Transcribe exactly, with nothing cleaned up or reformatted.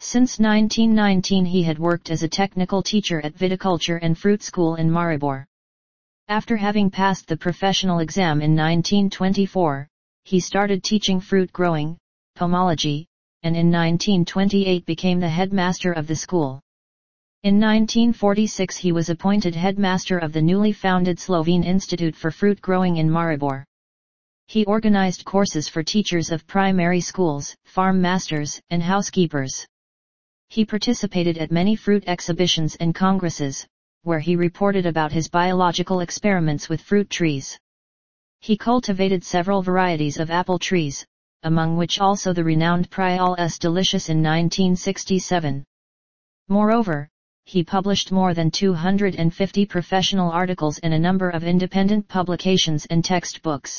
Since nineteen nineteen he had worked as a technical teacher at Viticulture and Fruit School in Maribor. After having passed the professional exam in nineteen twenty-four, he started teaching fruit growing, pomology, and in nineteen twenty-eight became the headmaster of the school. In nineteen forty-six he was appointed headmaster of the newly founded Slovene Institute for Fruit Growing in Maribor. He organized courses for teachers of primary schools, farm masters, and housekeepers. He participated at many fruit exhibitions and congresses, where he reported about his biological experiments with fruit trees. He cultivated several varieties of apple trees, among which also the renowned Prial S. delicious in nineteen sixty-seven. Moreover, he published more than two hundred fifty professional articles in a number of independent publications and textbooks.